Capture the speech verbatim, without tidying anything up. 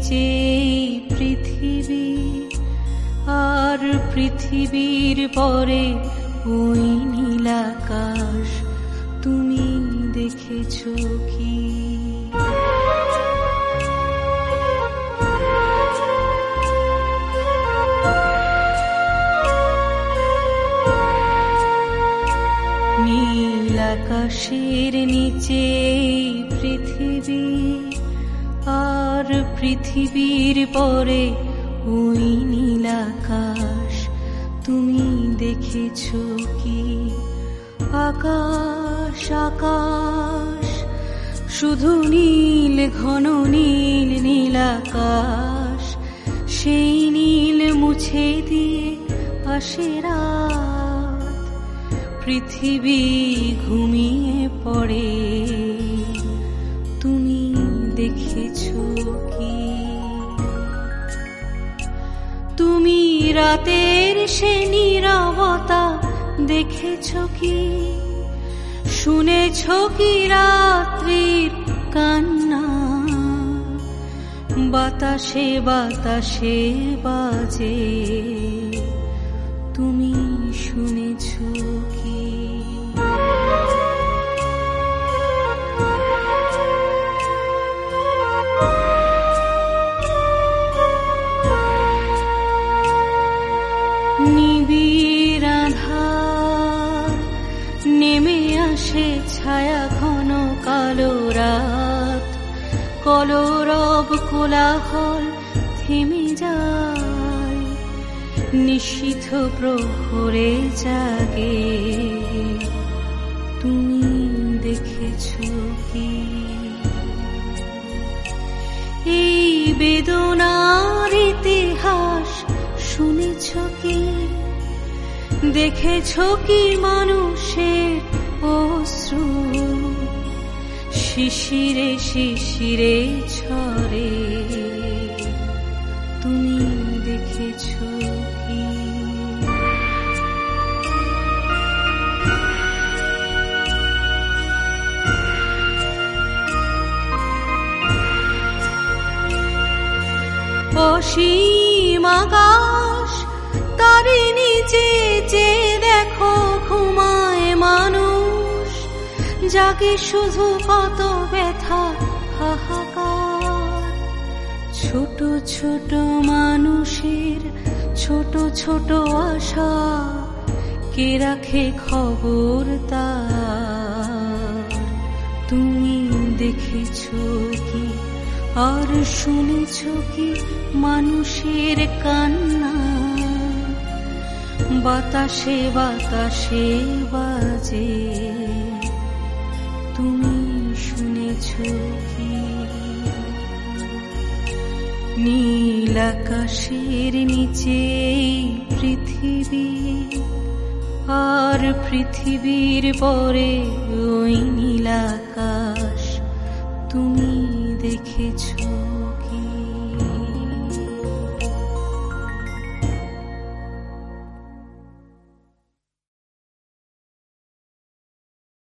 নিচে পৃথিবী, আর পৃথিবীর পরে ওই নীলাকাশ, তুমি দেখেছো কি? নীলাকাশের নিচে পৃথিবী, আর পৃথিবীর পরে ওই নীলাকাশ, তুমি দেখেছো কি? আকাশ আকাশ শুধু নীল, ঘন নীল নীলাকাশ, সেই নীল মুছে দিয়ে আসে রাত, পৃথিবী ঘুমিয়ে পড়ে, তুমি দেখেছো কি? তুমি রাতের সে নীরবতা দেখেছো কি? শুনেছো কি রাত্রির কান্না? বাতাসে বাতাসে বাজে, তুমি শুনেছো কি? নিবিড় আঁধার নেমে আসে, ছায়া ঘন কালো রাত, কলরব কোলাহল থেমে যায়, নিশীথ প্রহরে জাগে, তুমি দেখেছো কি? এই বেদনার ইতিহাস শুনেছো কি? দেখেছো কি মানুষের অশ্রু শিশিরে শিশিরে ঝরে, তুমি দেখেছো কি? অসীম আকাশ, তারই নিচে যে দেখো ঘুমায় মানুষ, জাগে শুধু কত ব্যথা হাহাকার, ছোট ছোট মানুষের ছোট ছোট আশা, কে রাখে খবর তার, তুমি দেখেছো কি? আর শুনেছো কি মানুষের কান্না? বাতাসে বাতাসে বাজে, তুমি শুনেছো কি? নীল আকাশের নিচে পৃথিবী, আর পৃথিবীর পরে ওই নীলাকাশ, তুমি দেখেছো।